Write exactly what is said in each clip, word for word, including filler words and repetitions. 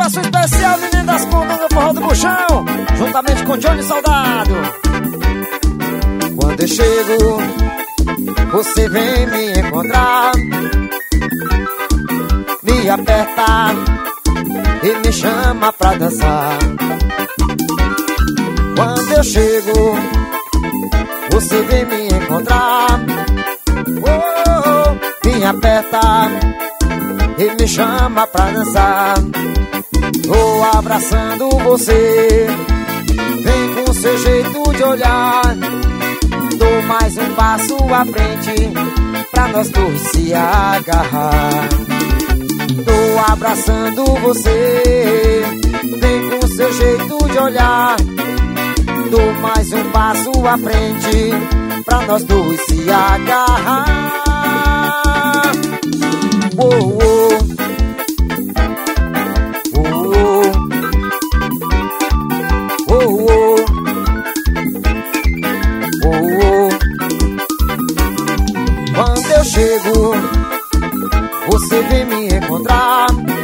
abraço especial, menino das contas do Forró do Buchão, juntamente com Johnny Soldado. Quando eu chego, você vem me encontrar, me aperta e me chama pra dançar. Quando eu chego, você vem me encontrar, oh, me aperta e me chama pra dançar. Tô abraçando você, vem com seu jeito de olhar. Dou mais um passo à frente pra nós dois se agarrar. Tô abraçando você, vem com seu jeito de olhar. Dou mais um passo à frente pra nós dois se agarrar. Oh, oh. Oh, oh. Oh, oh. Oh, oh. Quando eu chego, você vem me encontrar,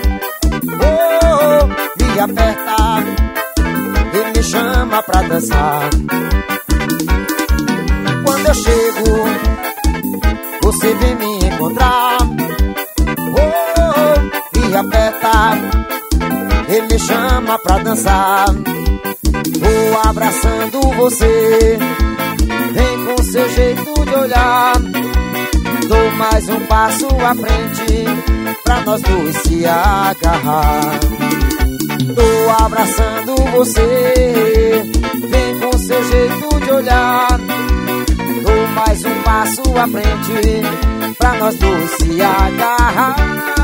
oh, me aperta e me chama pra dançar. Quando eu chego, você vem me encontrar, oh, me aperta e me chama pra dançar. Vou abraçando você, vem com seu jeito de olhar. Dou mais um passo à frente pra nós dois se agarrar. Tô abraçando você, vem com seu jeito de olhar. Dou mais um passo à frente pra nós dois se agarrar.